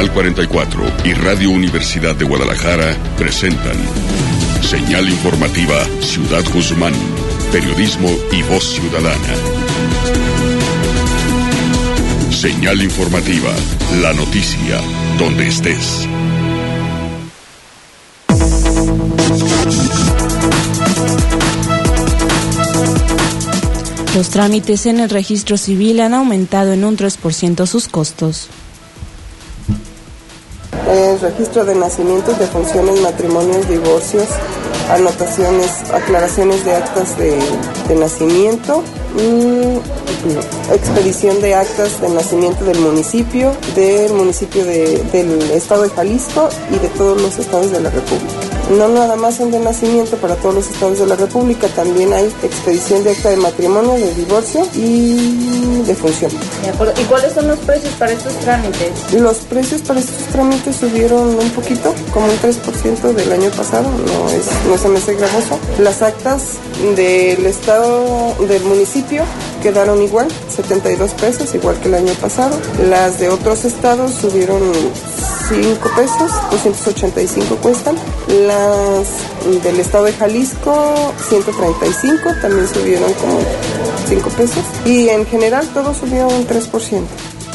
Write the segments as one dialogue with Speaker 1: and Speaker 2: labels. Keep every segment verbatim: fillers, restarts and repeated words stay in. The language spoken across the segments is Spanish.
Speaker 1: Canal cuarenta y cuatro y Radio Universidad de Guadalajara presentan Señal Informativa Ciudad Guzmán, periodismo y voz ciudadana. Señal Informativa, la noticia, donde estés.
Speaker 2: Los trámites en el registro civil han aumentado en un tres por ciento sus costos.
Speaker 3: El registro de nacimientos, defunciones, matrimonios, divorcios, anotaciones, aclaraciones de actas de, de nacimiento, mmm, expedición de actas de nacimiento del municipio, del municipio de, del estado de Jalisco y de todos los estados de la República. No nada más son de nacimiento para todos los estados de la República, también hay expedición de acta de matrimonio, de divorcio y de función.
Speaker 4: De acuerdo. ¿Y cuáles son los precios para estos trámites?
Speaker 3: Los precios para estos trámites subieron un poquito, como un tres por ciento del año pasado, no, es, no se me hace gravoso. Las actas del estado, del municipio, quedaron igual, setenta y dos pesos, igual que el año pasado. Las de otros estados subieron cinco pesos, doscientos ochenta y cinco cuestan. Las del estado de Jalisco, ciento treinta y cinco, también subieron como cinco pesos. Y en general todo subió un tres por ciento.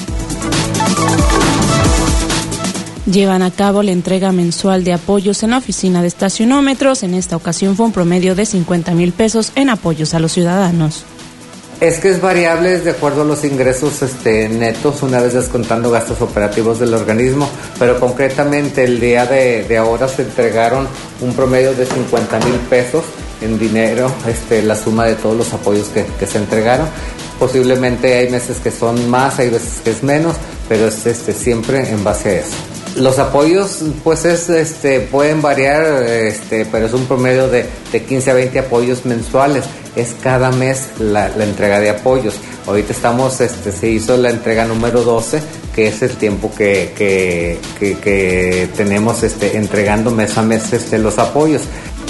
Speaker 2: Llevan a cabo la entrega mensual de apoyos en la oficina de estacionómetros. En esta ocasión fue un promedio de cincuenta mil pesos en apoyos a los ciudadanos.
Speaker 5: Es que es variable de acuerdo a los ingresos este, netos, una vez descontando gastos operativos del organismo, pero concretamente el día de, de ahora se entregaron un promedio de cincuenta mil pesos en dinero, este, la suma de todos los apoyos que, que se entregaron. Posiblemente hay meses que son más, hay veces que es menos, pero es este, siempre en base a eso. Los apoyos, pues es, este, pueden variar, este, pero es un promedio de, de quince a veinte apoyos mensuales. Es cada mes la, la entrega de apoyos. Ahorita estamos, este, se hizo la entrega número doce, que es el tiempo que, que, que, que tenemos, este, entregando mes a mes, este, los apoyos.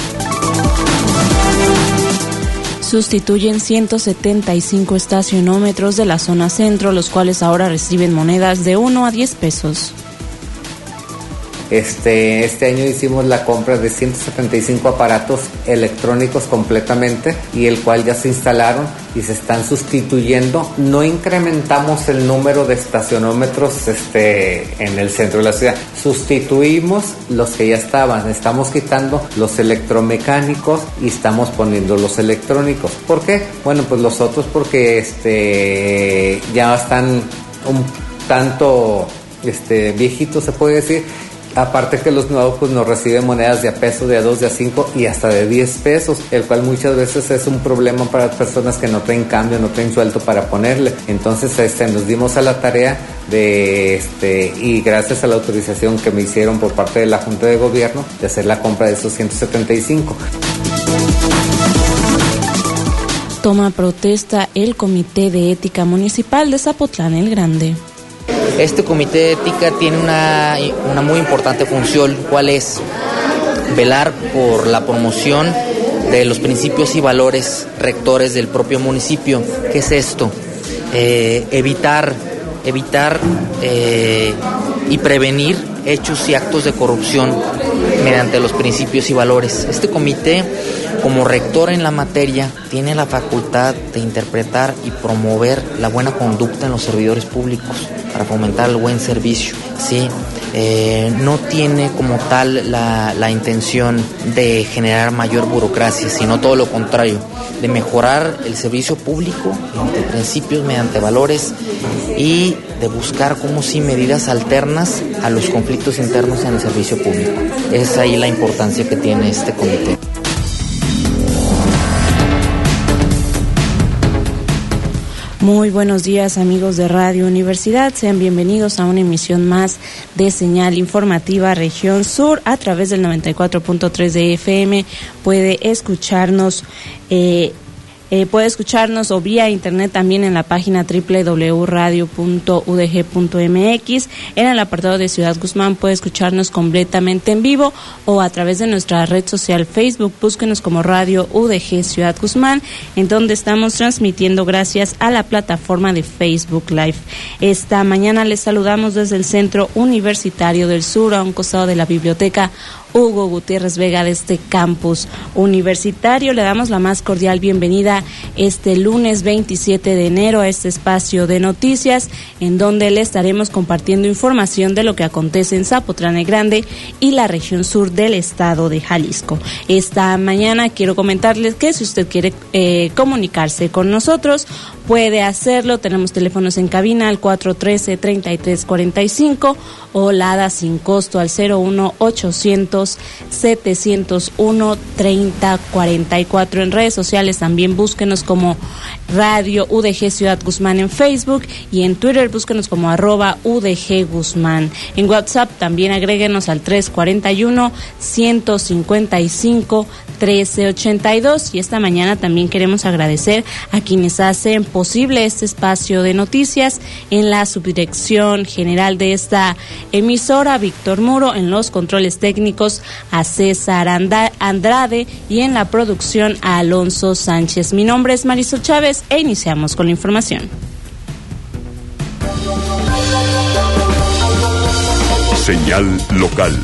Speaker 2: Sustituyen ciento setenta y cinco estacionómetros de la zona centro, los cuales ahora reciben monedas de uno a diez pesos.
Speaker 5: Este, este año hicimos la compra de ciento setenta y cinco aparatos electrónicos completamente, y el cual ya se instalaron y se están sustituyendo. No incrementamos el número de estacionómetros este, en el centro de la ciudad. Sustituimos los que ya estaban. Estamos quitando los electromecánicos y estamos poniendo los electrónicos. ¿Por qué? Bueno, pues los otros porque este, ya están un tanto este, viejitos, se puede decir. Aparte que los nuevos pues nos reciben monedas de a peso, de a dos, de a cinco y hasta de diez pesos, el cual muchas veces es un problema para las personas que no traen cambio, no traen sueldo para ponerle. Entonces este, nos dimos a la tarea de, este, y gracias a la autorización que me hicieron por parte de la Junta de Gobierno, de hacer la compra de esos ciento setenta y cinco.
Speaker 2: Toma protesta el Comité de Ética Municipal de Zapotlán el Grande.
Speaker 6: Este comité de ética tiene una, una muy importante función, ¿cuál es? Velar por la promoción de los principios y valores rectores del propio municipio. ¿Qué es esto? Eh, evitar, evitar eh, y prevenir hechos y actos de corrupción mediante los principios y valores. Este comité, como rector en la materia, tiene la facultad de interpretar y promover la buena conducta en los servidores públicos para fomentar el buen servicio, ¿sí? Eh, no tiene como tal la, la intención de generar mayor burocracia, sino todo lo contrario, de mejorar el servicio público mediante principios, mediante valores, y de buscar como si medidas alternas a los conflictos internos en el servicio público. Es ahí la importancia que tiene este comité.
Speaker 2: Muy buenos días, amigos de Radio Universidad, sean bienvenidos a una emisión más de Señal Informativa Región Sur a través del noventa y cuatro punto tres de F M. Puede escucharnos eh, Eh, puede escucharnos o vía internet también en la página doble u doble u doble u punto radio punto u d g punto m x. En el apartado de Ciudad Guzmán puede escucharnos completamente en vivo o a través de nuestra red social Facebook. Búsquenos como Radio U D G Ciudad Guzmán, en donde estamos transmitiendo gracias a la plataforma de Facebook Live. Esta mañana les saludamos desde el Centro Universitario del Sur, a un costado de la Biblioteca Hugo Gutiérrez Vega de este campus universitario. Le damos la más cordial bienvenida este lunes veintisiete de enero a este espacio de noticias, en donde le estaremos compartiendo información de lo que acontece en Zapotlán el Grande y la región sur del estado de Jalisco. Esta mañana quiero comentarles que si usted quiere eh, comunicarse con nosotros, puede hacerlo. Tenemos teléfonos en cabina al cuatro uno tres, tres tres cuatro cinco o la A D A sin costo al cero uno ochocientos, setecientos uno, treinta cuarenta y cuatro. En redes sociales también búsquenos como Radio U D G Ciudad Guzmán en Facebook, y en Twitter búsquenos como arroba U D G Guzmán. En WhatsApp también agréguenos al tres cuatro uno, ciento cincuenta y cinco, trece ochenta y dos. Y esta mañana también queremos agradecer a quienes hacen posible este espacio de noticias. En la subdirección general de esta emisora, Víctor Muro; en los controles técnicos, a César Andrade; y en la producción, a Alonso Sánchez. Mi nombre es Marisol Chávez e iniciamos con la información.
Speaker 1: Señal local.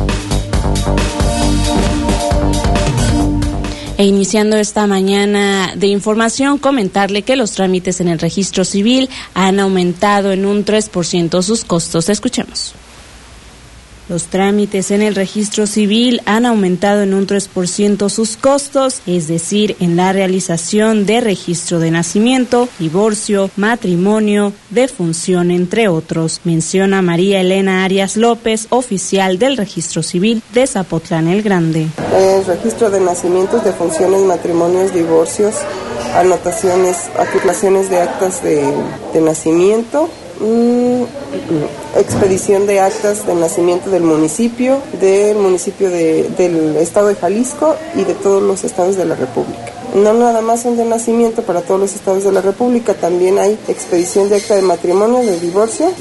Speaker 2: E iniciando esta mañana de información, comentarle que los trámites en el registro civil han aumentado en un tres por ciento sus costos. Escuchemos. Los trámites en el registro civil han aumentado en un tres por ciento sus costos, es decir, en la realización de registro de nacimiento, divorcio, matrimonio, defunción, entre otros, menciona María Elena Arias López, oficial del registro civil de Zapotlán el Grande.
Speaker 3: El registro de nacimientos, defunciones, matrimonios, divorcios, anotaciones, aplicaciones de actas de, de nacimiento, expedición de actas de nacimiento del municipio, del municipio de, del estado de Jalisco y de todos los estados de la República. No nada más son de nacimiento para todos los estados de la República, también hay expedición de acta de matrimonio, de divorcio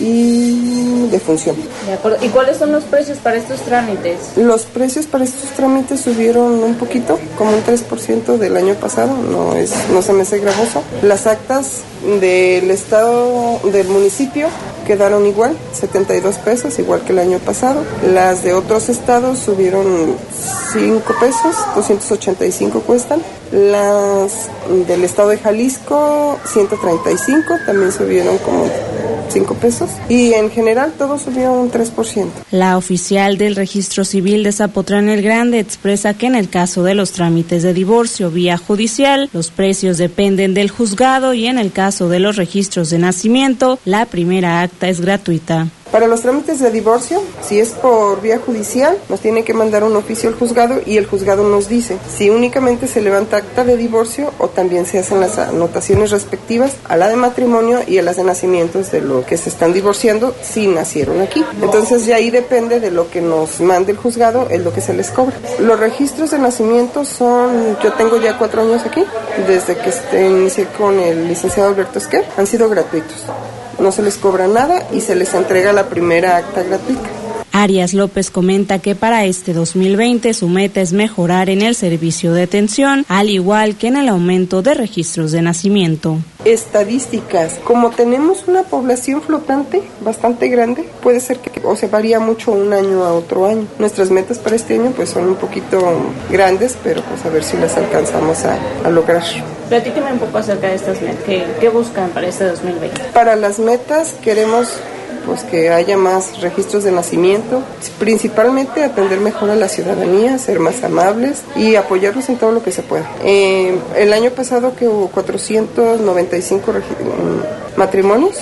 Speaker 3: y de función.
Speaker 4: De acuerdo. ¿Y cuáles son los precios para estos trámites?
Speaker 3: Los precios para estos trámites subieron un poquito, como un tres por ciento del año pasado, no es, no se me hace gravoso. Las actas del estado, del municipio, quedaron igual, setenta y dos pesos, igual que el año pasado. Las de otros estados subieron cinco pesos, doscientos ochenta y cinco cuestan. Las del estado de Jalisco, ciento treinta y cinco, también subieron como cinco pesos. Y en general todo subió un tres por ciento.
Speaker 2: La oficial del registro civil de Zapotlán el Grande expresa que en el caso de los trámites de divorcio vía judicial, los precios dependen del juzgado, y en el caso de los registros de nacimiento, la primera acta es gratuita.
Speaker 3: Para los trámites de divorcio, si es por vía judicial, nos tiene que mandar un oficio al juzgado y el juzgado nos dice si únicamente se levanta acta de divorcio o también se hacen las anotaciones respectivas a la de matrimonio y a las de nacimientos de lo que se están divorciando si nacieron aquí. Entonces ya ahí depende de lo que nos mande el juzgado, es lo que se les cobra. Los registros de nacimiento son, yo tengo ya cuatro años aquí, desde que este, inicié con el licenciado Alberto Esquer, han sido gratuitos. No se les cobra nada y se les entrega la primera acta gratuita.
Speaker 2: Arias López comenta que para este dos mil veinte su meta es mejorar en el servicio de atención, al igual que en el aumento de registros de nacimiento.
Speaker 3: Estadísticas. Como tenemos una población flotante bastante grande, puede ser que o se varía mucho un año a otro año. Nuestras metas para este año pues son un poquito grandes, pero pues a ver si las alcanzamos a, a lograr.
Speaker 4: Platíqueme un poco acerca de estas metas. ¿Qué, qué buscan para este dos mil veinte?
Speaker 3: Para las metas queremos pues que haya más registros de nacimiento, principalmente atender mejor a la ciudadanía, ser más amables y apoyarlos en todo lo que se pueda. Eh, el año pasado que hubo cuatrocientos noventa y cinco regi- matrimonios,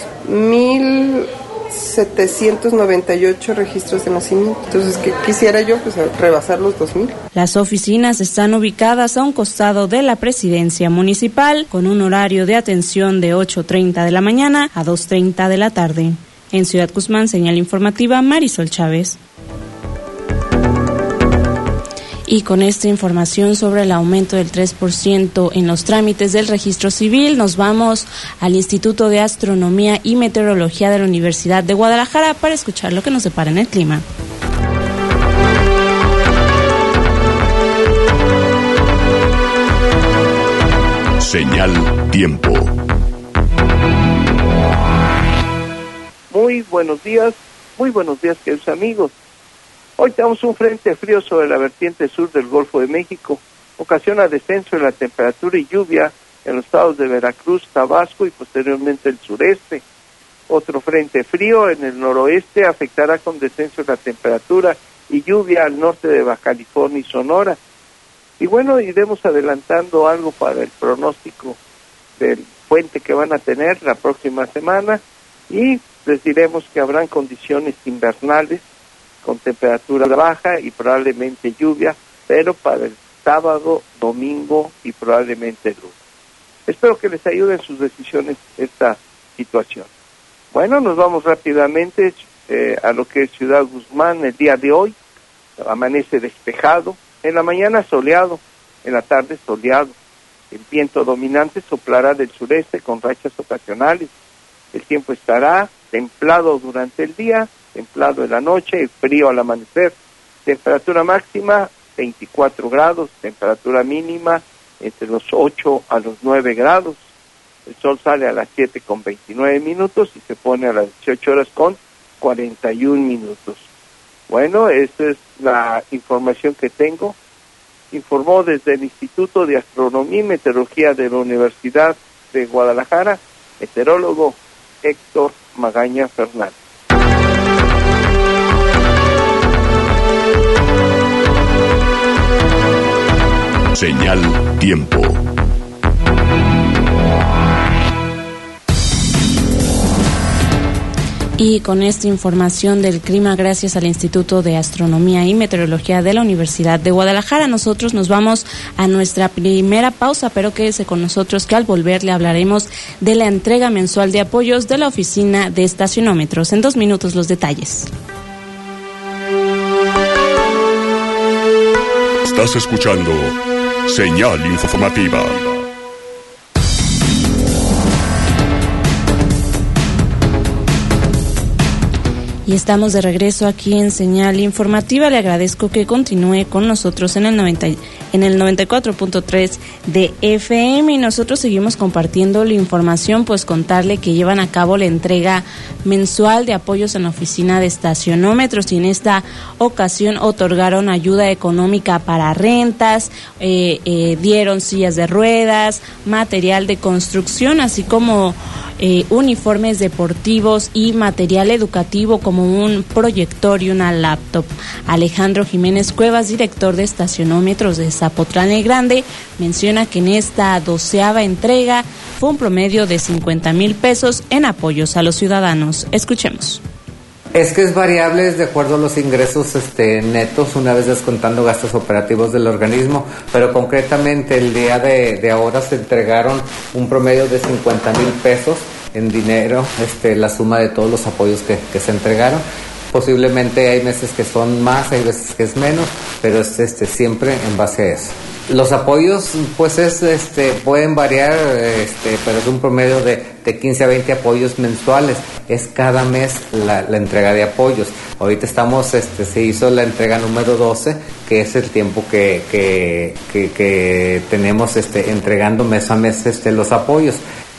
Speaker 3: mil setecientos noventa y ocho registros de nacimiento. Entonces, ¿qué quisiera yo? Pues rebasar los dos mil.
Speaker 2: Las oficinas están ubicadas a un costado de la presidencia municipal, con un horario de atención de ocho treinta de la mañana a dos treinta de la tarde. En Ciudad Guzmán, señal informativa, Marisol Chávez. Y con esta información sobre el aumento del tres por ciento en los trámites del registro civil, nos vamos al Instituto de Astronomía y Meteorología de la Universidad de Guadalajara para escuchar lo que nos depara en el clima.
Speaker 1: Señal Tiempo.
Speaker 7: Muy buenos días, muy buenos días, queridos amigos. Hoy tenemos un frente frío sobre la vertiente sur del Golfo de México. Ocasiona descenso en la temperatura y lluvia en los estados de Veracruz, Tabasco y posteriormente el sureste. Otro frente frío en el noroeste afectará con descenso en la temperatura y lluvia al norte de Baja California y Sonora. Y bueno, iremos adelantando algo para el pronóstico del puente que van a tener la próxima semana y les diremos que habrán condiciones invernales con temperatura baja y probablemente lluvia, pero para el sábado, domingo y probablemente lunes. Espero que les ayude en sus decisiones esta situación. Bueno, nos vamos rápidamente eh, a lo que es Ciudad Guzmán el día de hoy. Amanece despejado, en la mañana soleado, en la tarde soleado. El viento dominante soplará del sureste con rachas ocasionales. El tiempo estará templado durante el día, templado en la noche y frío al amanecer. Temperatura máxima veinticuatro grados, temperatura mínima entre los ocho a los nueve grados. El sol sale a las siete con veintinueve minutos y se pone a las dieciocho horas con cuarenta y un minutos. Bueno, esa es la información que tengo. Informó desde el Instituto de Astronomía y Meteorología de la Universidad de Guadalajara, meteorólogo Héctor Magaña Fernández.
Speaker 1: Señal Tiempo.
Speaker 2: Y con esta información del clima, gracias al Instituto de Astronomía y Meteorología de la Universidad de Guadalajara, nosotros nos vamos a nuestra primera pausa, pero quédese con nosotros que al volver le hablaremos de la entrega mensual de apoyos de la Oficina de Estacionómetros. En dos minutos los detalles.
Speaker 1: Estás escuchando Señal Informativa.
Speaker 2: Y estamos de regreso aquí en Señal Informativa. Le agradezco que continúe con nosotros en el noventa en el noventa y cuatro punto tres de F M y nosotros seguimos compartiendo la información, pues contarle que llevan a cabo la entrega mensual de apoyos en la Oficina de Estacionómetros y en esta ocasión otorgaron ayuda económica para rentas, eh, eh, dieron sillas de ruedas, material de construcción, así como Eh, uniformes deportivos y material educativo como un proyector y una laptop. Alejandro Jiménez Cuevas, director de Estacionómetros de Zapotlán el Grande, menciona que en esta doceava entrega fue un promedio de cincuenta mil pesos en apoyos a los ciudadanos. Escuchemos.
Speaker 5: Es que es variable, es de acuerdo a los ingresos este, netos, una vez descontando gastos operativos del organismo, pero concretamente el día de, de ahora se entregaron un promedio de cincuenta mil pesos en dinero, este, la suma de todos los apoyos que, que se entregaron. Posiblemente hay meses que son más, hay veces que es menos, pero es este, siempre en base a eso. Los apoyos, pues, es, este, pueden variar, este, pero es un promedio de, de quince a veinte apoyos mensuales. Es cada mes la, la entrega de apoyos. Ahorita estamos, este, se hizo la entrega número doce, que es el tiempo que, que, que, que tenemos, este, entregando mes a mes, este, los apoyos.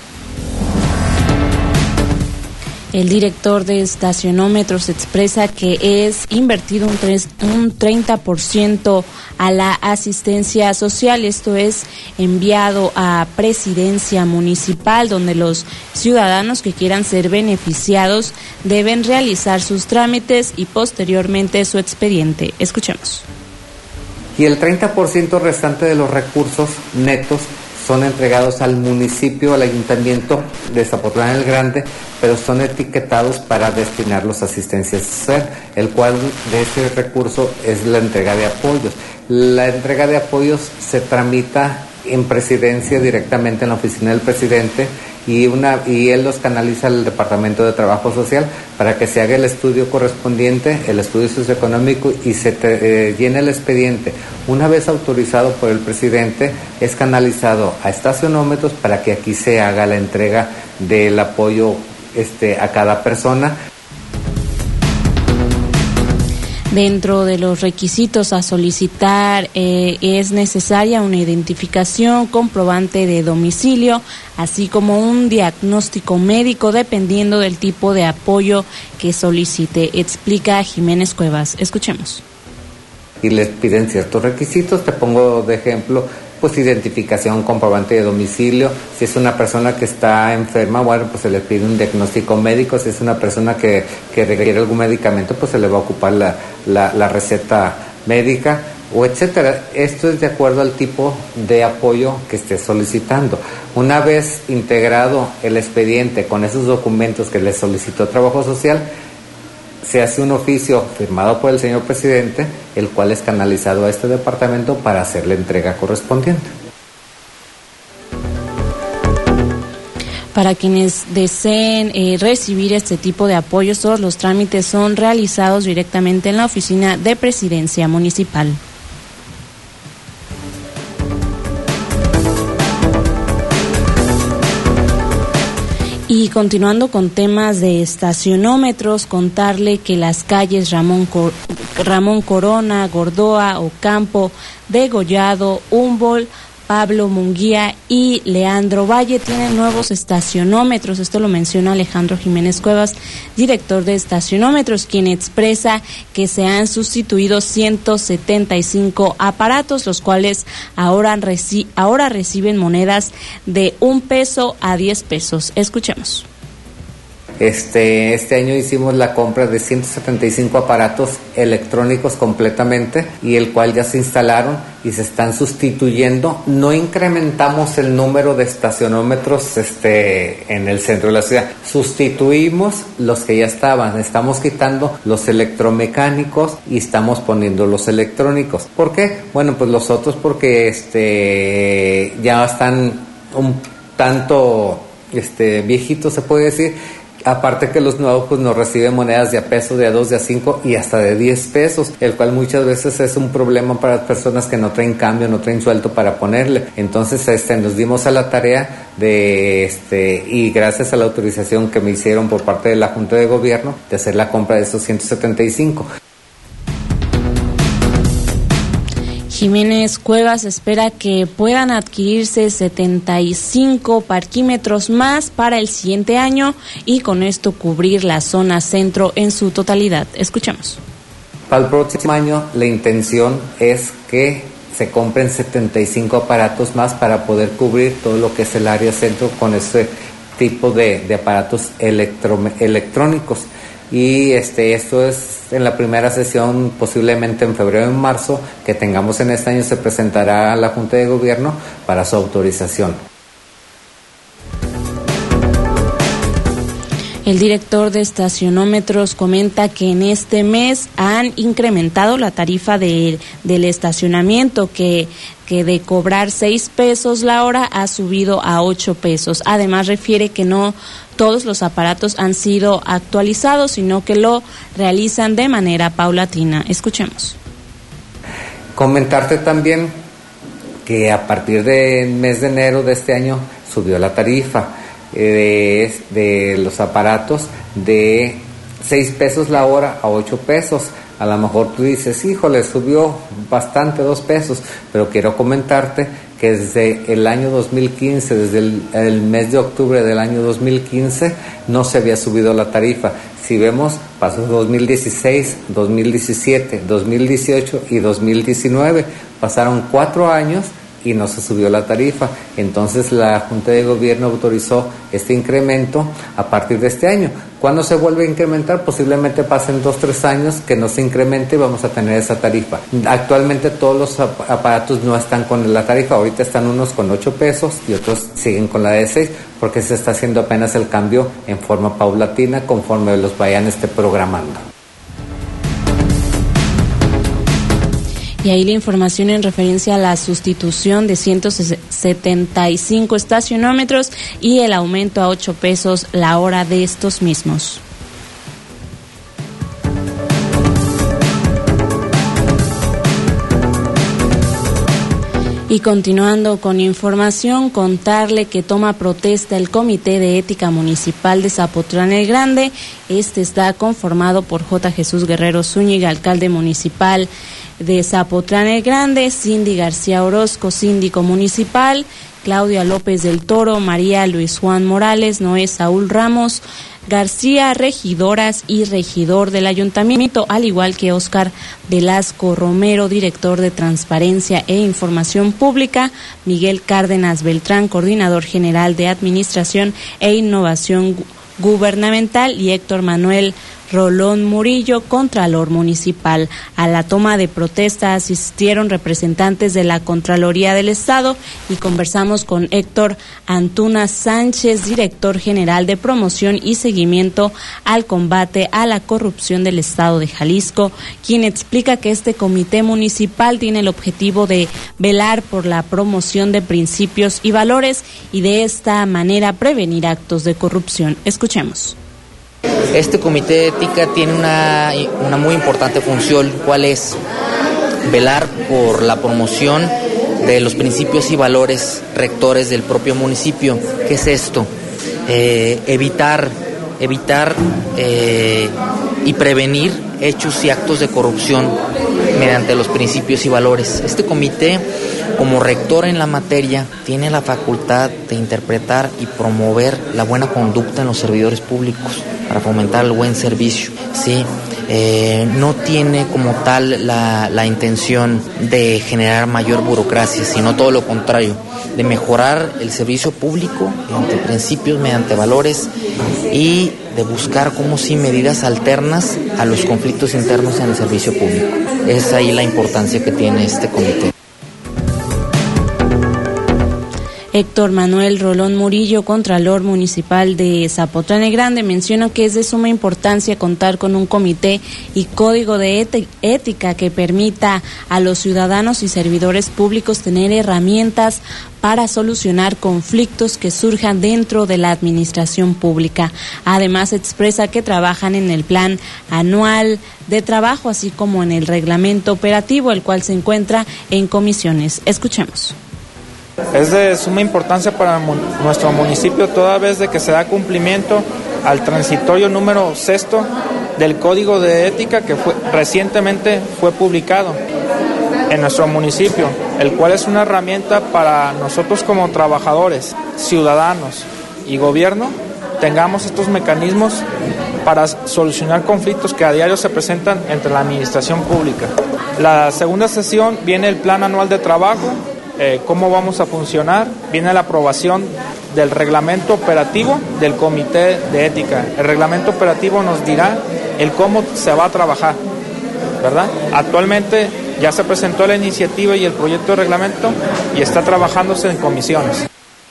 Speaker 2: El director de Estacionómetros expresa que es invertido un, tres, un treinta por ciento a la asistencia social, esto es enviado a Presidencia Municipal, donde los ciudadanos que quieran ser beneficiados deben realizar sus trámites y posteriormente su expediente. Escuchemos.
Speaker 5: Y el treinta por ciento restante de los recursos netos son entregados al municipio, al ayuntamiento de Zapotlán el Grande, pero son etiquetados para destinarlos a asistencia social, el cual de ese recurso es la entrega de apoyos. La entrega de apoyos se tramita en presidencia directamente en la oficina del presidente y, una, y él los canaliza al Departamento de Trabajo Social para que se haga el estudio correspondiente, el estudio socioeconómico y se te, eh, llene el expediente. Una vez autorizado por el presidente, es canalizado a estacionómetros para que aquí se haga la entrega del apoyo este, a cada persona.
Speaker 2: Dentro de los requisitos a solicitar eh, es necesaria una identificación, comprobante de domicilio, así como un diagnóstico médico dependiendo del tipo de apoyo que solicite, explica Jiménez Cuevas. Escuchemos.
Speaker 5: Y les piden ciertos requisitos, te pongo de ejemplo, pues identificación, comprobante de domicilio. Si es una persona que está enferma, bueno, pues se le pide un diagnóstico médico. Si es una persona que, que requiere algún medicamento, pues se le va a ocupar la, la, la receta médica, o etcétera. Esto es de acuerdo al tipo de apoyo que esté solicitando. Una vez integrado el expediente con esos documentos que le solicitó Trabajo Social, se hace un oficio firmado por el señor presidente, el cual es canalizado a este departamento para hacer la entrega correspondiente.
Speaker 2: Para quienes deseen eh, recibir este tipo de apoyos, todos los trámites son realizados directamente en la oficina de Presidencia Municipal. Y continuando con temas de estacionómetros, contarle que las calles Ramón, Cor- Ramón Corona, Gordoa, Ocampo, Degollado, Humboldt, Pablo Munguía y Leandro Valle tienen nuevos estacionómetros. Esto lo menciona Alejandro Jiménez Cuevas, director de estacionómetros, quien expresa que se han sustituido ciento setenta y cinco aparatos, los cuales ahora, reci- ahora reciben monedas de un peso a diez pesos. Escuchemos.
Speaker 5: Este, este año hicimos la compra de ciento setenta y cinco aparatos electrónicos completamente, y el cual ya se instalaron y se están sustituyendo. No incrementamos el número de estacionómetros este, en el centro de la ciudad. Sustituimos los que ya estaban. Estamos quitando los electromecánicos y estamos poniendo los electrónicos. ¿Por qué? Bueno, pues los otros porque este, ya están un tanto este, viejitos, se puede decir. Aparte que los nuevos pues nos reciben monedas de a peso, de a dos, de a cinco y hasta de diez pesos, el cual muchas veces es un problema para las personas que no traen cambio, no traen sueldo para ponerle. Entonces este nos dimos a la tarea de este y gracias a la autorización que me hicieron por parte de la Junta de Gobierno de hacer la compra de esos ciento setenta y cinco.
Speaker 2: Jiménez Cuevas espera que puedan adquirirse setenta y cinco parquímetros más para el siguiente año y con esto cubrir la zona centro en su totalidad. Escuchamos.
Speaker 5: Para el próximo año la intención es que se compren setenta y cinco aparatos más para poder cubrir todo lo que es el área centro con este tipo de, de aparatos electro, electrónicos. Y este esto es en la primera sesión, posiblemente en febrero o en marzo, que tengamos en este año, se presentará a la Junta de Gobierno para su autorización.
Speaker 2: El director de estacionómetros comenta que en este mes han incrementado la tarifa de, del estacionamiento, que, que de cobrar seis pesos la hora ha subido a ocho pesos. Además refiere que no todos los aparatos han sido actualizados, sino que lo realizan de manera paulatina. Escuchemos.
Speaker 5: Comentarte también que a partir del mes de enero de este año subió la tarifa eh, de, de los aparatos de seis pesos la hora a ocho pesos. A lo mejor tú dices, híjole, subió bastante, dos pesos, pero quiero comentarte que desde el año dos mil quince, desde el, el mes de octubre del año dos mil quince, no se había subido la tarifa. Si vemos, pasó dos mil dieciséis, dos mil diecisiete, dos mil dieciocho y dos mil diecinueve. Pasaron cuatro años y no se subió la tarifa. Entonces la Junta de Gobierno autorizó este incremento a partir de este año. ¿Cuándo se vuelve a incrementar? Posiblemente pasen dos, tres años que no se incremente y vamos a tener esa tarifa. Actualmente todos los aparatos no están con la tarifa. Ahorita están unos con ocho pesos y otros siguen con la de seis, porque se está haciendo apenas el cambio en forma paulatina conforme los vayan este programando.
Speaker 2: Y ahí la información en referencia a la sustitución de ciento setenta y cinco estacionómetros y el aumento a ocho pesos la hora de estos mismos. Y continuando con información, contarle que toma protesta el Comité de Ética Municipal de Zapotlán el Grande. Este está conformado por J. Jesús Guerrero Zúñiga, alcalde municipal de Zapotlán el Grande, Cindy García Orozco, síndico municipal, Claudia López del Toro, María Luis Juan Morales, Noé Saúl Ramos García, regidoras y regidor del ayuntamiento, al igual que Óscar Velasco Romero, director de Transparencia e Información Pública, Miguel Cárdenas Beltrán, coordinador general de Administración e Innovación Gubernamental, y Héctor Manuel Rolón Murillo, Contralor Municipal. A la toma de protesta asistieron representantes de la Contraloría del Estado y conversamos con Héctor Antuna Sánchez, director general de Promoción y Seguimiento al Combate a la Corrupción del Estado de Jalisco, quien explica que este comité municipal tiene el objetivo de velar por la promoción de principios y valores y de esta manera prevenir actos de corrupción. Escuchemos.
Speaker 6: Este comité de ética tiene una, una muy importante función, cuál es velar por la promoción de los principios y valores rectores del propio municipio. ¿Qué es esto? Eh, evitar, evitar eh, y prevenir hechos y actos de corrupción mediante los principios y valores. Este comité, como rector en la materia, tiene la facultad de interpretar y promover la buena conducta en los servidores públicos para fomentar el buen servicio. Sí, eh, no tiene como tal la, la intención de generar mayor burocracia, sino todo lo contrario, de mejorar el servicio público mediante principios, mediante valores, y de buscar como sí medidas alternas a los conflictos internos en el servicio público. Es ahí la importancia que tiene este comité.
Speaker 2: Héctor Manuel Rolón Murillo, Contralor Municipal de Zapotlán el Grande, menciona que es de suma importancia contar con un comité y código de ética que permita a los ciudadanos y servidores públicos tener herramientas para solucionar conflictos que surjan dentro de la administración pública. Además, expresa que trabajan en el plan anual de trabajo, así como en el reglamento operativo, el cual se encuentra en comisiones. Escuchemos.
Speaker 8: Es de suma importancia para nuestro municipio toda vez de que se da cumplimiento al transitorio número sexto del Código de Ética que fue, recientemente fue publicado en nuestro municipio, el cual es una herramienta para nosotros como trabajadores, ciudadanos y gobierno, tengamos estos mecanismos para solucionar conflictos que a diario se presentan entre la administración pública. La segunda sesión viene el Plan Anual de Trabajo. Eh, cómo vamos a funcionar, viene la aprobación del reglamento operativo del Comité de Ética. El reglamento operativo nos dirá el cómo se va a trabajar, ¿verdad? Actualmente ya se presentó la iniciativa y el proyecto de reglamento y está trabajándose en comisiones.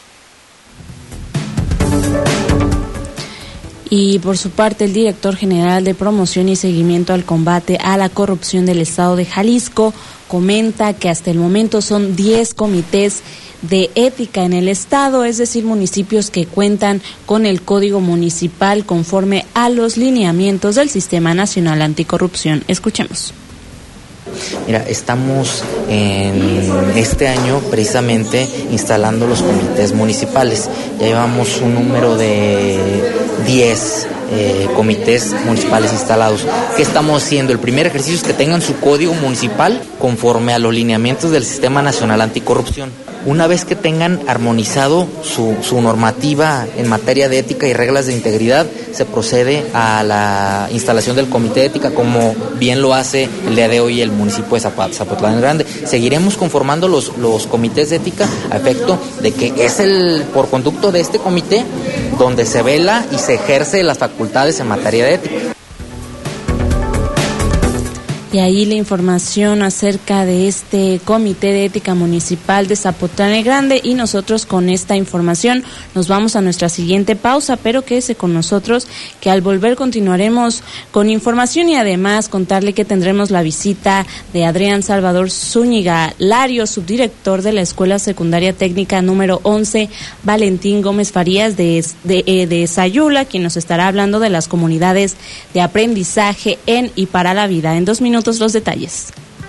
Speaker 2: Y por su parte, el director general de Promoción y Seguimiento al Combate a la Corrupción del Estado de Jalisco comenta que hasta el momento son diez comités de ética en el estado, es decir, municipios que cuentan con el Código Municipal conforme a los lineamientos del Sistema Nacional Anticorrupción. Escuchemos.
Speaker 6: Mira, estamos en este año precisamente instalando los comités municipales. Ya llevamos un número de diez eh, comités municipales instalados. ¿Qué estamos haciendo? El primer ejercicio es que tengan su código municipal conforme a los lineamientos del Sistema Nacional Anticorrupción. Una vez que tengan armonizado su, su normativa en materia de ética y reglas de integridad, se procede a la instalación del comité de ética, como bien lo hace el día de hoy el municipio de Zapot, Zapotlán el Grande. Seguiremos conformando los, los comités de ética a efecto de que es el por conducto de este comité donde se vela y se ejerce las facultades en materia de ética.
Speaker 2: Y ahí la información acerca de este Comité de Ética Municipal de Zapotlán el Grande, y nosotros con esta información nos vamos a nuestra siguiente pausa, pero quédese con nosotros que al volver continuaremos con información y además contarle que tendremos la visita de Adrián Salvador Zúñiga Lario, subdirector de la Escuela Secundaria Técnica número once Valentín Gómez Farías de, de, de, de Sayula, quien nos estará hablando de las comunidades de aprendizaje en y para la vida. En dos minutos los detalles.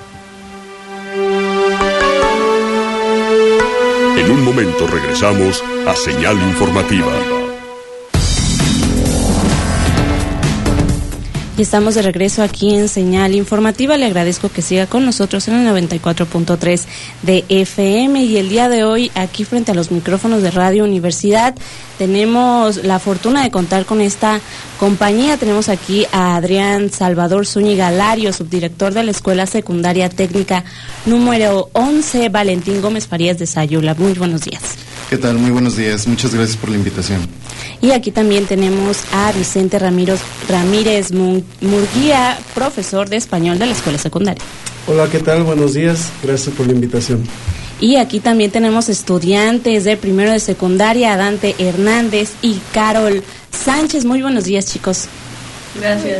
Speaker 1: En un momento regresamos a Señal Informativa.
Speaker 2: Y estamos de regreso aquí en Señal Informativa. Le agradezco que siga con nosotros en el noventa y cuatro punto tres de F M, y el día de hoy aquí frente a los micrófonos de Radio Universidad tenemos la fortuna de contar con esta compañía. Tenemos aquí a Adrián Salvador Zúñiga Lario, subdirector de la Escuela Secundaria Técnica número once Valentín Gómez Farías de Sayula. Muy buenos días.
Speaker 9: ¿Qué tal? Muy buenos días. Muchas gracias por la invitación.
Speaker 2: Y aquí también tenemos a Vicente Ramírez, Ramírez Murguía, profesor de español de la Escuela Secundaria.
Speaker 10: Hola, ¿qué tal? Buenos días. Gracias por la invitación.
Speaker 2: Y aquí también tenemos estudiantes de primero de secundaria, Dante Hernández y Carol Sánchez. Muy buenos días, chicos.
Speaker 4: Gracias.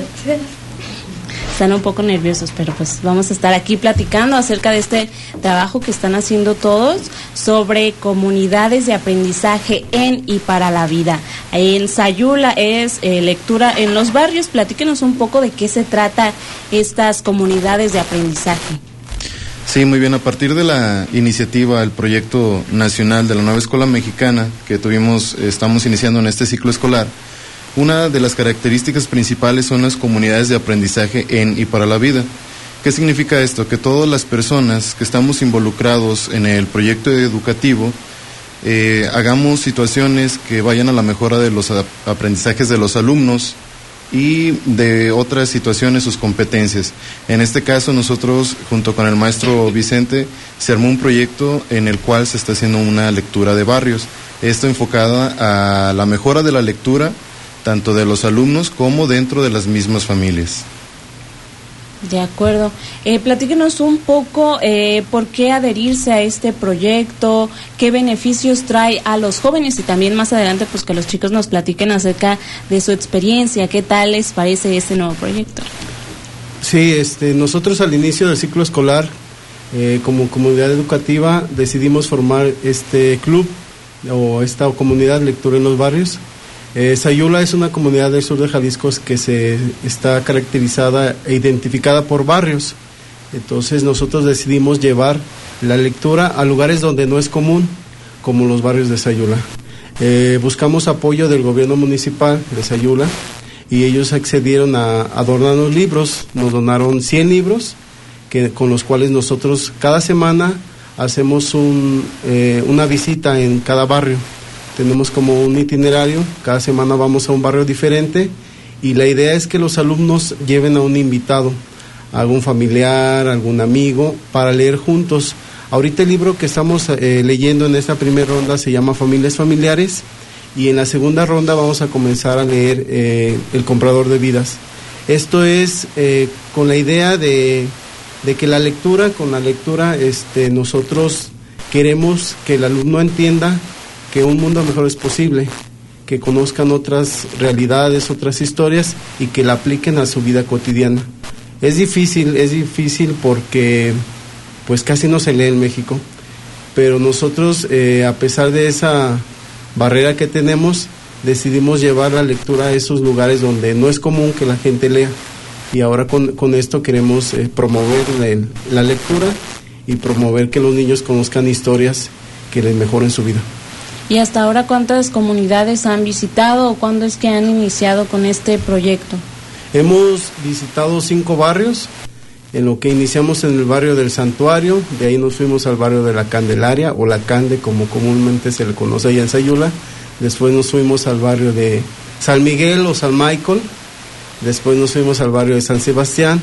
Speaker 2: Están un poco nerviosos, pero pues vamos a estar aquí platicando acerca de este trabajo que están haciendo todos sobre comunidades de aprendizaje en y para la vida. En Sayula es eh, lectura en los barrios. Platíquenos un poco de qué se trata estas comunidades de aprendizaje.
Speaker 9: Sí, muy bien. A partir de la iniciativa, el proyecto nacional de la nueva escuela mexicana que tuvimos, estamos iniciando en este ciclo escolar, una de las características principales son las comunidades de aprendizaje en y para la vida. ¿Qué significa esto? Que todas las personas que estamos involucrados en el proyecto educativo eh, hagamos situaciones que vayan a la mejora de los aprendizajes de los alumnos y de otras situaciones, sus competencias. En este caso, nosotros, junto con el maestro Vicente, se armó un proyecto en el cual se está haciendo una lectura de barrios. Esto enfocada a la mejora de la lectura, tanto de los alumnos como dentro de las mismas familias.
Speaker 2: De acuerdo. Eh, platíquenos un poco eh, por qué adherirse a este proyecto, qué beneficios trae a los jóvenes, y también más adelante pues que los chicos nos platiquen acerca de su experiencia, qué tal les parece este nuevo proyecto.
Speaker 10: Sí, este, nosotros al inicio del ciclo escolar, eh, como comunidad educativa, decidimos formar este club o esta comunidad Lectura en los Barrios. Eh, Sayula es una comunidad del sur de Jalisco que se está caracterizada e identificada por barrios. Entonces nosotros decidimos llevar la lectura a lugares donde no es común, como los barrios de Sayula. Eh, buscamos apoyo del gobierno municipal de Sayula y ellos accedieron a, a donarnos libros. Nos donaron cien libros que, con los cuales nosotros cada semana hacemos un, eh, una visita en cada barrio. Tenemos como un itinerario, cada semana vamos a un barrio diferente y la idea es que los alumnos lleven a un invitado, a algún familiar, algún amigo, para leer juntos. Ahorita el libro que estamos eh, leyendo en esta primera ronda se llama Familias Familiares, y en la segunda ronda vamos a comenzar a leer eh, El Comprador de Vidas. Esto es eh, con la idea de, de que la lectura, con la lectura este, nosotros queremos que el alumno entienda que un mundo mejor es posible, que conozcan otras realidades, otras historias y que la apliquen a su vida cotidiana. Es difícil, es difícil porque pues casi no se lee en México, pero nosotros eh, a pesar de esa barrera que tenemos, decidimos llevar la lectura a esos lugares donde no es común que la gente lea, y ahora con, con esto queremos eh, promover la, la lectura y promover que los niños conozcan historias que les mejoren su vida.
Speaker 2: ¿Y hasta ahora cuántas comunidades han visitado o cuándo es que han iniciado con este proyecto?
Speaker 10: Hemos visitado cinco barrios, en lo que iniciamos en el barrio del Santuario, de ahí nos fuimos al barrio de la Candelaria, o la Cande como comúnmente se le conoce allá en Sayula. Después nos fuimos al barrio de San Miguel o San Michael, después nos fuimos al barrio de San Sebastián,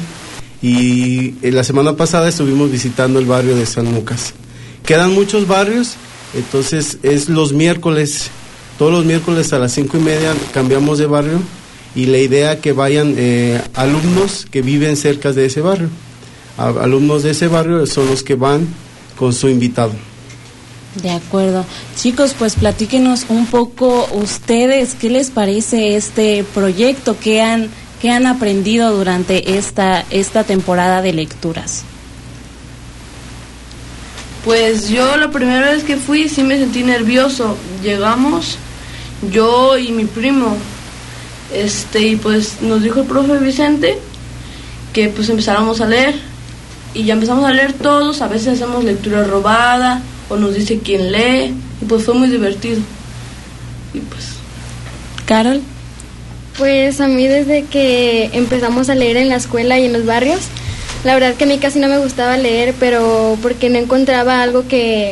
Speaker 10: y la semana pasada estuvimos visitando el barrio de San Lucas. Quedan muchos barrios. Entonces es los miércoles, todos los miércoles a las cinco y media cambiamos de barrio, y la idea es que vayan eh, alumnos que viven cerca de ese barrio. a, alumnos de ese barrio son los que van con su invitado.
Speaker 2: De acuerdo. Chicos, pues platíquenos un poco ustedes, ¿qué les parece este proyecto? ¿Qué han, qué han aprendido durante esta, esta temporada de lecturas?
Speaker 11: Pues yo la primera vez que fui sí me sentí nervioso. Llegamos, yo y mi primo, este, y pues nos dijo el profe Vicente que pues empezáramos a leer, y ya empezamos a leer todos. A veces hacemos lectura robada, o nos dice quién lee, y pues fue muy divertido. Y pues...
Speaker 2: ¿Carol?
Speaker 12: Pues a mí desde que empezamos a leer en la escuela y en los barrios, la verdad que a mí casi no me gustaba leer, pero porque no encontraba algo que,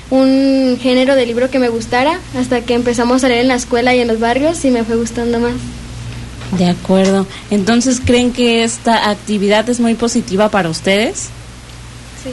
Speaker 12: un género de libro que me gustara, hasta que empezamos a leer en la escuela y en los barrios y me fue gustando más.
Speaker 2: De acuerdo. Entonces, ¿creen que esta actividad es muy positiva para ustedes?
Speaker 12: Sí.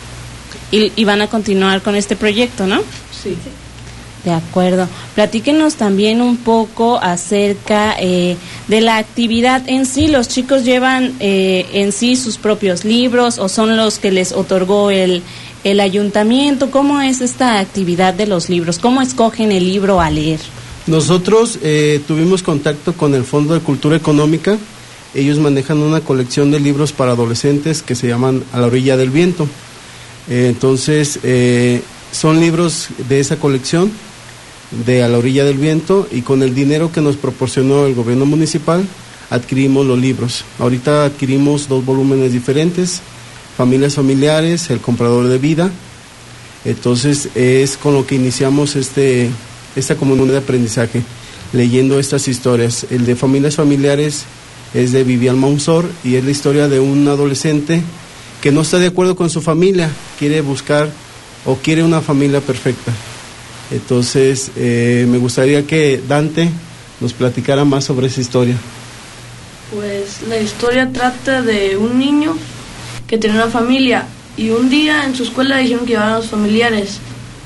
Speaker 2: Y, y van a continuar con este proyecto, ¿no?
Speaker 11: Sí.
Speaker 2: De acuerdo. Platíquenos también un poco acerca eh, de la actividad en sí. ¿Los chicos llevan eh, en sí sus propios libros o son los que les otorgó el, el ayuntamiento? ¿Cómo es esta actividad de los libros? ¿Cómo escogen el libro a leer?
Speaker 10: Nosotros eh, tuvimos contacto con el Fondo de Cultura Económica. Ellos manejan una colección de libros para adolescentes que se llaman A la orilla del viento. Eh, entonces, eh, son libros de esa colección, de A la orilla del viento, y con el dinero que nos proporcionó el gobierno municipal, adquirimos los libros. Ahorita adquirimos dos volúmenes diferentes, Familias Familiares, El Comprador de Vida. Entonces, es con lo que iniciamos este... esta comunidad de aprendizaje, leyendo estas historias. El de Familias Familiares es de Vivian Monsor y es la historia de un adolescente que no está de acuerdo con su familia, quiere buscar o quiere una familia perfecta. Entonces, eh, me gustaría que Dante nos platicara más sobre esa historia.
Speaker 11: Pues la historia trata de un niño que tiene una familia, y un día en su escuela dijeron que llevaran a los familiares.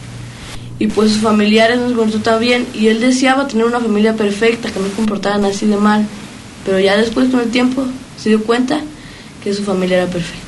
Speaker 11: Y pues sus familiares no se comportó tan bien, y él deseaba tener una familia perfecta, que no se comportaran así de mal. Pero ya después, con el tiempo, se dio cuenta que su familia era perfecta.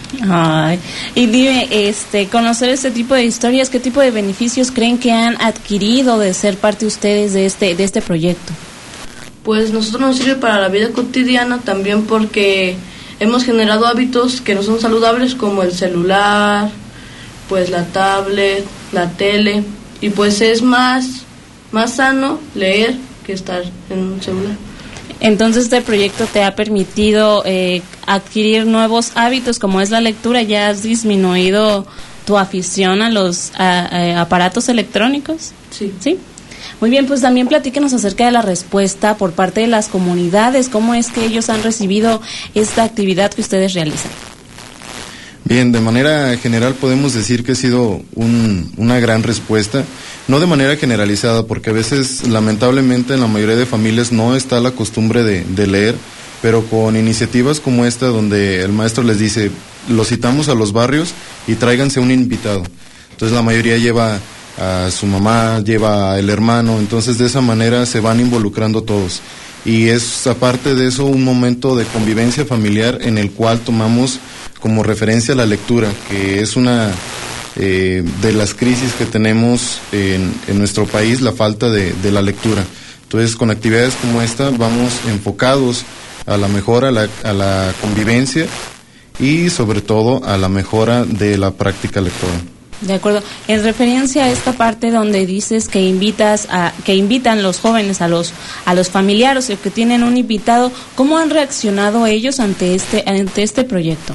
Speaker 2: Ay, y dime, este, conocer este tipo de historias, ¿qué tipo de beneficios creen que han adquirido de ser parte ustedes de este, de este proyecto?
Speaker 11: Pues nosotros nos sirve para la vida cotidiana, también porque hemos generado hábitos que no son saludables, como el celular, pues la tablet, la tele, y pues es más, más sano leer que estar en un celular.
Speaker 2: Entonces este proyecto te ha permitido eh, adquirir nuevos hábitos como es la lectura. ¿Ya has disminuido tu afición a los a, a aparatos electrónicos?
Speaker 11: Sí.
Speaker 2: ¿Sí? Muy bien, pues también platíquenos acerca de la respuesta por parte de las comunidades. ¿Cómo es que ellos han recibido esta actividad que ustedes realizan?
Speaker 9: Bien, de manera general podemos decir que ha sido un, una gran respuesta, no de manera generalizada, porque a veces lamentablemente en la mayoría de familias no está la costumbre de, de leer, pero con iniciativas como esta donde el maestro les dice, los citamos a los barrios y tráiganse un invitado. Entonces la mayoría lleva a su mamá, lleva al hermano, entonces de esa manera se van involucrando todos. Y es aparte de eso un momento de convivencia familiar en el cual tomamos como referencia la lectura, que es una eh, de las crisis que tenemos en, en nuestro país, la falta de, de la lectura. Entonces, con actividades como esta vamos enfocados a la mejora, a la, a la convivencia y sobre todo a la mejora de la práctica lectora.
Speaker 2: De acuerdo. En referencia a esta parte donde dices que invitas a que invitan los jóvenes a los a los familiares o que tienen un invitado, ¿cómo han reaccionado ellos ante este ante este proyecto?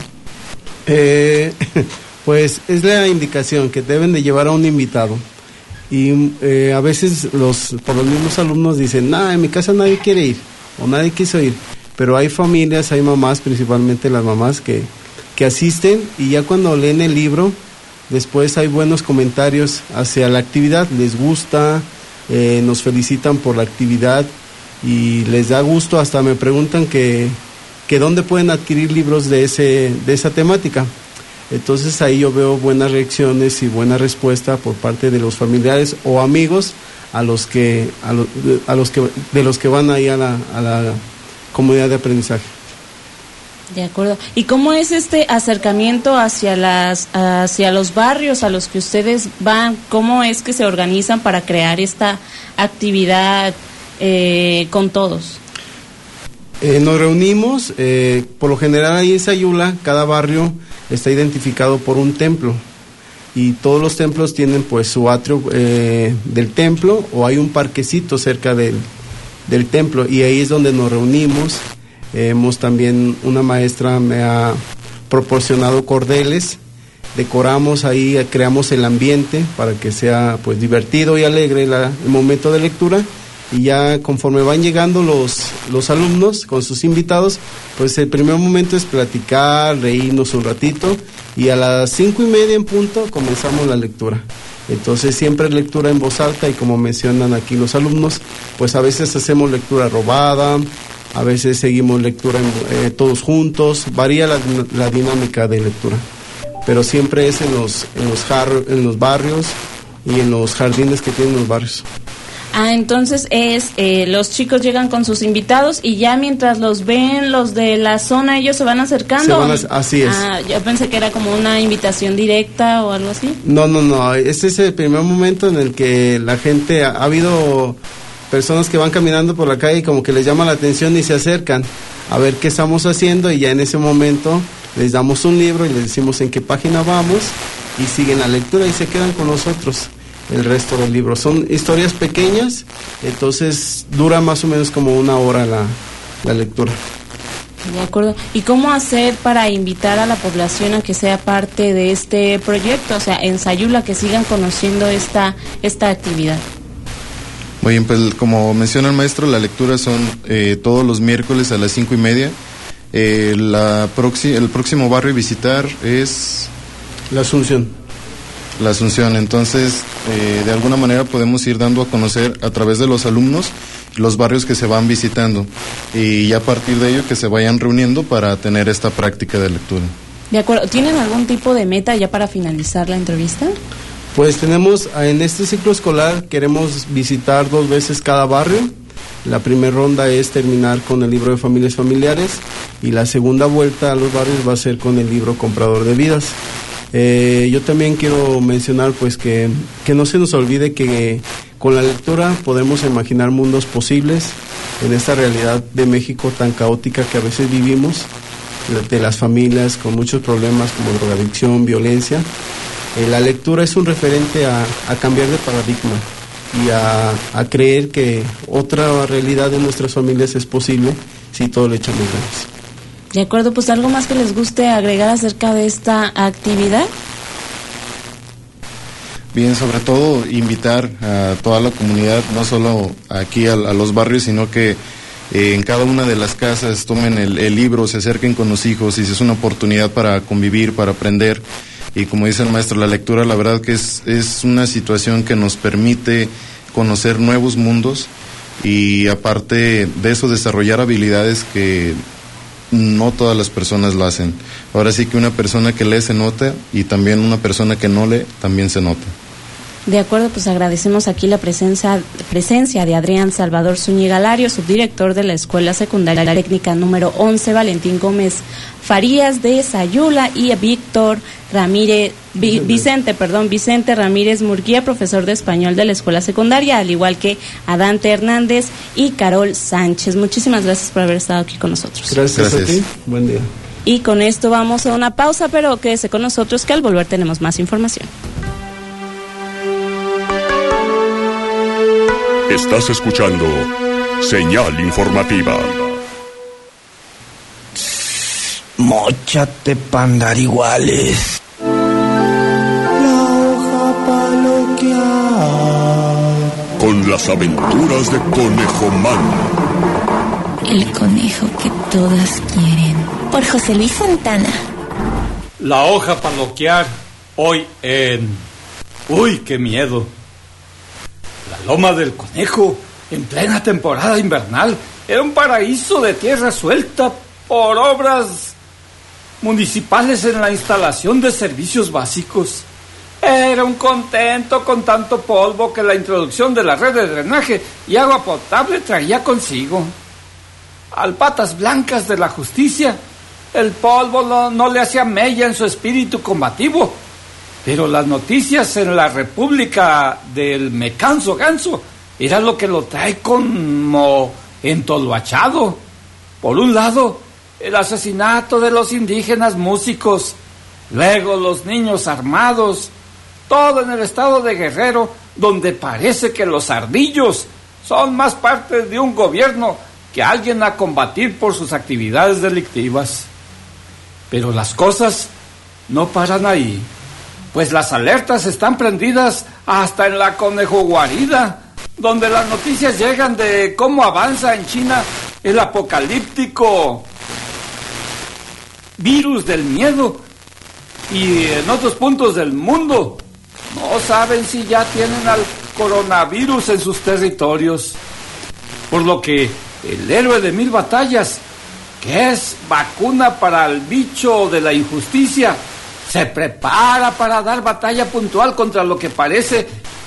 Speaker 10: Eh, pues es la indicación que deben de llevar a un invitado y eh, a veces los por los mismos alumnos dicen, nah, en mi casa nadie quiere ir o nadie quiso ir, pero hay familias, hay mamás, principalmente las mamás que que asisten y ya cuando leen el libro después hay buenos comentarios hacia la actividad, les gusta, eh, nos felicitan por la actividad y les da gusto, hasta me preguntan que, que dónde pueden adquirir libros de ese de esa temática. Entonces ahí yo veo buenas reacciones y buena respuesta por parte de los familiares o amigos a los que a, lo, a los que de los que van ahí a la, a la comunidad de aprendizaje.
Speaker 2: De acuerdo. ¿Y cómo es este acercamiento hacia las hacia los barrios a los que ustedes van? ¿Cómo es que se organizan para crear esta actividad eh, con todos?
Speaker 10: Eh, nos reunimos, eh, por lo general ahí en Sayula, cada barrio está identificado por un templo y todos los templos tienen pues su atrio eh, del templo, o hay un parquecito cerca del, del templo, y ahí es donde nos reunimos. Hemos también, una maestra me ha proporcionado cordeles, decoramos ahí, creamos el ambiente para que sea pues divertido y alegre la, el momento de lectura, y ya conforme van llegando los, los alumnos con sus invitados, pues el primer momento es platicar, reírnos un ratito, y a las cinco y media en punto comenzamos la lectura. Entonces siempre lectura en voz alta, y como mencionan aquí los alumnos, pues a veces hacemos lectura robada, a veces seguimos lectura en, eh, todos juntos, varía la, la dinámica de lectura, pero siempre es en los, en los, jar, en los barrios y en los jardines que tienen los barrios.
Speaker 2: Ah, entonces es, eh, los chicos llegan con sus invitados y ya mientras los ven los de la zona, ellos se van acercando.
Speaker 10: Se van a, así es.
Speaker 2: Ah, yo pensé que era como una invitación directa o algo así.
Speaker 10: No, no, no, ese es el primer momento en el que la gente, ha, ha habido personas que van caminando por la calle y como que les llama la atención y se acercan a ver qué estamos haciendo, y ya en ese momento les damos un libro y les decimos en qué página vamos, y siguen la lectura y se quedan con nosotros el resto del libro. Son historias pequeñas, entonces dura más o menos como una hora la, la lectura.
Speaker 2: De acuerdo. ¿Y cómo hacer para invitar a la población a que sea parte de este proyecto? O sea, en Sayula, que sigan conociendo esta, esta actividad.
Speaker 9: Muy bien, pues como menciona el maestro, la lectura son eh, todos los miércoles a las cinco y media. Eh, la proxi- el próximo barrio a visitar es...
Speaker 10: La Asunción.
Speaker 9: La Asunción, entonces eh, de alguna manera podemos ir dando a conocer a través de los alumnos los barrios que se van visitando, y ya a partir de ello que se vayan reuniendo para tener esta práctica de lectura.
Speaker 2: De acuerdo. ¿Tienen algún tipo de meta ya para finalizar la entrevista?
Speaker 10: Pues tenemos, en este ciclo escolar queremos visitar dos veces cada barrio. La primera ronda es terminar con el libro de familias familiares, y la segunda vuelta a los barrios va a ser con el libro Comprador de Vidas. Eh, yo también quiero mencionar pues que, que no se nos olvide que con la lectura podemos imaginar mundos posibles en esta realidad de México tan caótica que a veces vivimos, de las familias con muchos problemas como drogadicción, violencia. Eh, la lectura es un referente a, a cambiar de paradigma y a, a creer que otra realidad de nuestras familias es posible si todo le echamos ganas.
Speaker 2: De acuerdo, pues algo más que les guste agregar acerca de esta actividad.
Speaker 9: Bien, sobre todo invitar a toda la comunidad, no solo aquí a, a los barrios, sino que eh, en cada una de las casas tomen el, el libro, se acerquen con los hijos, y es una oportunidad para convivir, para aprender. Y como dice el maestro, la lectura la verdad que es, es una situación que nos permite conocer nuevos mundos, y aparte de eso desarrollar habilidades que no todas las personas lo hacen. Ahora sí que una persona que lee se nota, y también una persona que no lee también se nota.
Speaker 2: De acuerdo, pues agradecemos aquí la presencia, presencia de Adrián Salvador Zúñiga Lario, subdirector de la Escuela Secundaria Técnica número once, Valentín Gómez Farías de Sayula, y a Víctor Ramírez, Vi, Vicente, perdón, Vicente Ramírez Murguía, profesor de español de la Escuela Secundaria, al igual que a Dante Hernández y Carol Sánchez. Muchísimas gracias por haber estado aquí con nosotros.
Speaker 10: Gracias, gracias. a ti, buen día.
Speaker 2: Y con esto vamos a una pausa, pero quédese con nosotros que al volver tenemos más información.
Speaker 1: Estás escuchando Señal Informativa.
Speaker 13: Móchate pa' andar iguales. La hoja parroquial.
Speaker 1: Con las aventuras de Conejo Man.
Speaker 14: El conejo que todas quieren. Por José Luis Santana.
Speaker 15: La hoja parroquial. Hoy en... ¡Uy, qué miedo! La Loma del Conejo, en plena temporada invernal, era un paraíso de tierra suelta por obras municipales en la instalación de servicios básicos. Era un contento con tanto polvo que la introducción de la red de drenaje y agua potable traía consigo. Al patas blancas de la justicia el polvo no, no le hacía mella en su espíritu combativo. Pero las noticias en la República del Me Canso Ganso era lo que lo trae como entoloachado. Por un lado, el asesinato de los indígenas músicos, luego los niños armados, todo en el estado de Guerrero, donde parece que los ardillos son más parte de un gobierno que alguien a combatir por sus actividades delictivas. Pero las cosas no paran ahí, pues las alertas están prendidas hasta en la Conejo Guarida, donde las noticias llegan de cómo avanza en China el apocalíptico virus del miedo, y en otros puntos del mundo no saben si ya tienen al coronavirus en sus territorios. Por lo que el héroe de mil batallas, que es vacuna para el bicho de la injusticia, se prepara para dar batalla puntual contra lo que parece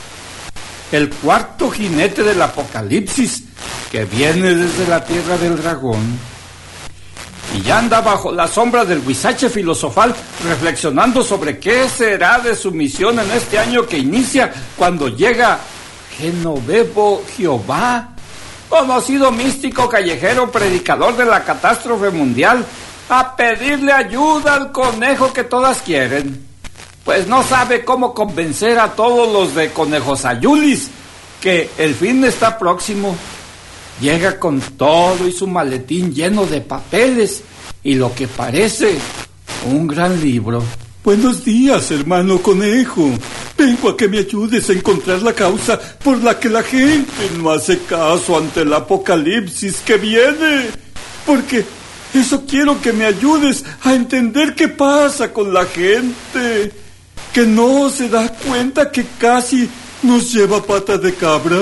Speaker 15: el cuarto jinete del apocalipsis, que viene desde la tierra del dragón. Y ya anda bajo la sombra del huizache filosofal, reflexionando sobre qué será de su misión en este año que inicia, cuando llega Genovevo Jehová, conocido místico callejero predicador de la catástrofe mundial, a pedirle ayuda al conejo que todas quieren, pues no sabe cómo convencer a todos los de Conejosayulis que el fin está próximo. Llega con todo y su maletín lleno de papeles y lo que parece un gran libro.
Speaker 16: Buenos días, hermano conejo. Vengo a que me ayudes a encontrar la causa por la que la gente no hace caso ante el apocalipsis que viene. Porque eso quiero que me ayudes a entender qué pasa con la gente, que no se da cuenta que casi nos lleva pata de cabra.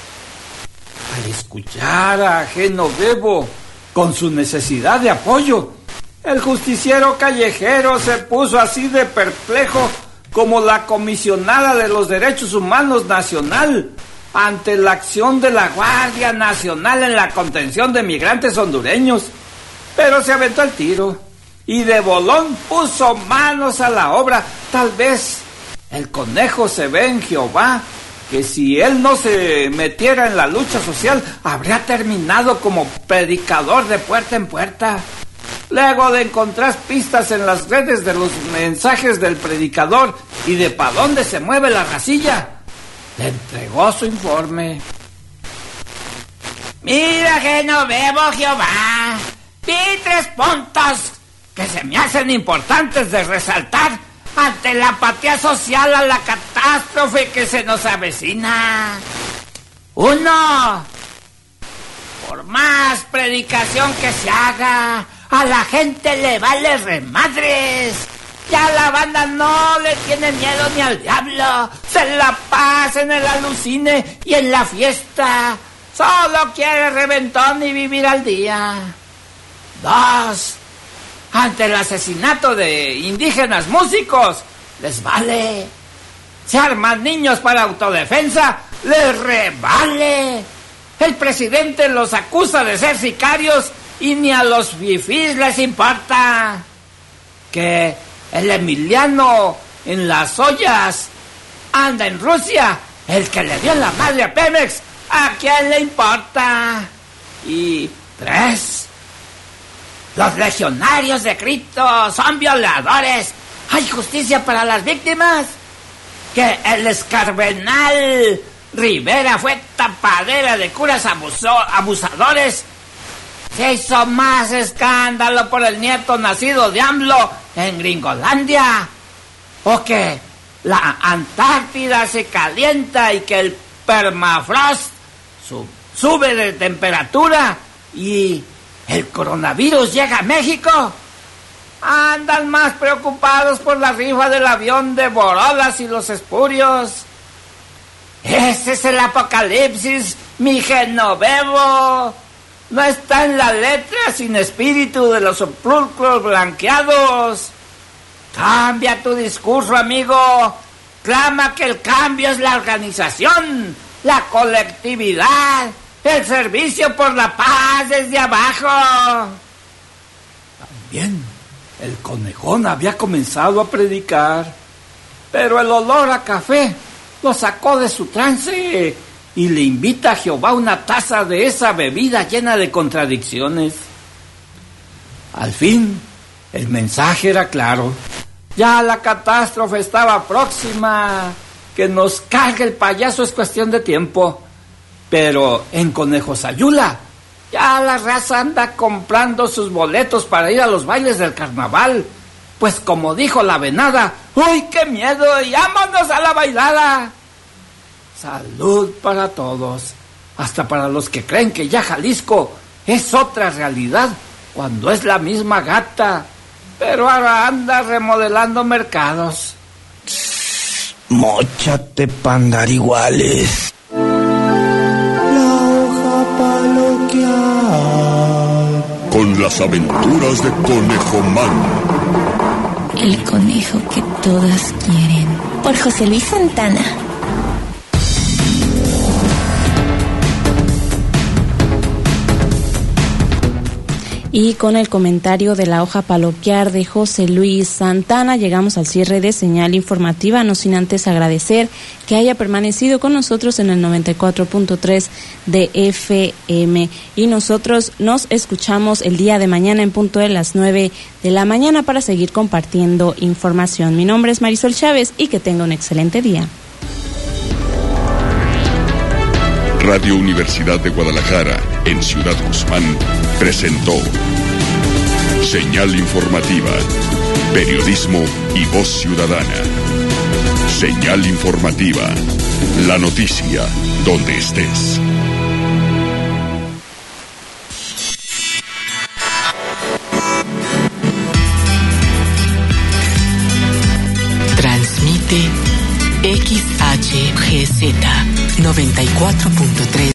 Speaker 15: Al escuchar a Genovevo con su necesidad de apoyo, el justiciero callejero se puso así de perplejo como la comisionada de los derechos humanos nacional ante la acción de la Guardia Nacional en la contención de migrantes hondureños. Pero se aventó el tiro y de bolón puso manos a la obra. Tal vez el conejo se ve en Jehová, que si él no se metiera en la lucha social, habría terminado como predicador de puerta en puerta. Luego de encontrar pistas en las redes de los mensajes del predicador y de pa' dónde se mueve la racilla, le entregó su informe.
Speaker 17: Mira, Genovevo Jehová, vi tres puntos que se me hacen importantes de resaltar ante la apatía social a la catástrofe que se nos avecina. Uno, por más predicación que se haga, a la gente le vale remadres. Ya la banda no le tiene miedo ni al diablo. Se la pasa en el alucine y en la fiesta. Solo quiere reventón y vivir al día. Dos, ante el asesinato de indígenas músicos, les vale. Se arman niños para autodefensa, les revale. El presidente los acusa de ser sicarios y ni a los fifís les importa. Que el Emiliano en las ollas anda en Rusia, el que le dio la madre a Pemex, ¿a quién le importa? Y tres, los legionarios de Cristo son violadores. ¿Hay justicia para las víctimas? Que el escarbenal Rivera fue tapadera de curas abuso, abusadores. Se hizo más escándalo por el nieto nacido de AMLO en Gringolandia. O que la Antártida se calienta y que el permafrost sub, sube de temperatura y el coronavirus llega a México. Andan más preocupados por la rifa del avión de Borolas y los espurios. Ese es el apocalipsis, mi Genovevo. No está en la letra sin espíritu de los sepulcros blanqueados. Cambia tu discurso, amigo. Clama que el cambio es la organización, la colectividad, el servicio por la paz desde abajo.
Speaker 15: También el conejón había comenzado a predicar, pero el olor a café lo sacó de su trance y le invita a Jehová una taza de esa bebida llena de contradicciones. Al fin, el mensaje era claro. Ya la catástrofe estaba próxima. Que nos cargue el payaso es cuestión de tiempo. Pero en Conejosayula ya la raza anda comprando sus boletos para ir a los bailes del carnaval. Pues como dijo la venada, ¡uy, qué miedo! ¡Y vámonos a la bailada! Salud para todos, hasta para los que creen que ya Jalisco es otra realidad cuando es la misma gata, pero ahora anda remodelando mercados.
Speaker 13: Móchate pa' andar iguales. La hoja parroquial.
Speaker 1: Con las aventuras de Conejo Man.
Speaker 14: El conejo que todas quieren. Por José Luis Santana.
Speaker 2: Y con el comentario de la hoja paloquiar de José Luis Santana, llegamos al cierre de Señal Informativa, no sin antes agradecer que haya permanecido con nosotros en el noventa y cuatro punto tres de F M. Y nosotros nos escuchamos el día de mañana en punto de las nueve de la mañana para seguir compartiendo información. Mi nombre es Marisol Chávez y que tenga un excelente día.
Speaker 1: Radio Universidad de Guadalajara, en Ciudad Guzmán, presentó Señal Informativa, periodismo y voz ciudadana. Señal Informativa, la noticia donde estés.
Speaker 18: Transmite X H G Z noventa y cuatro punto tres.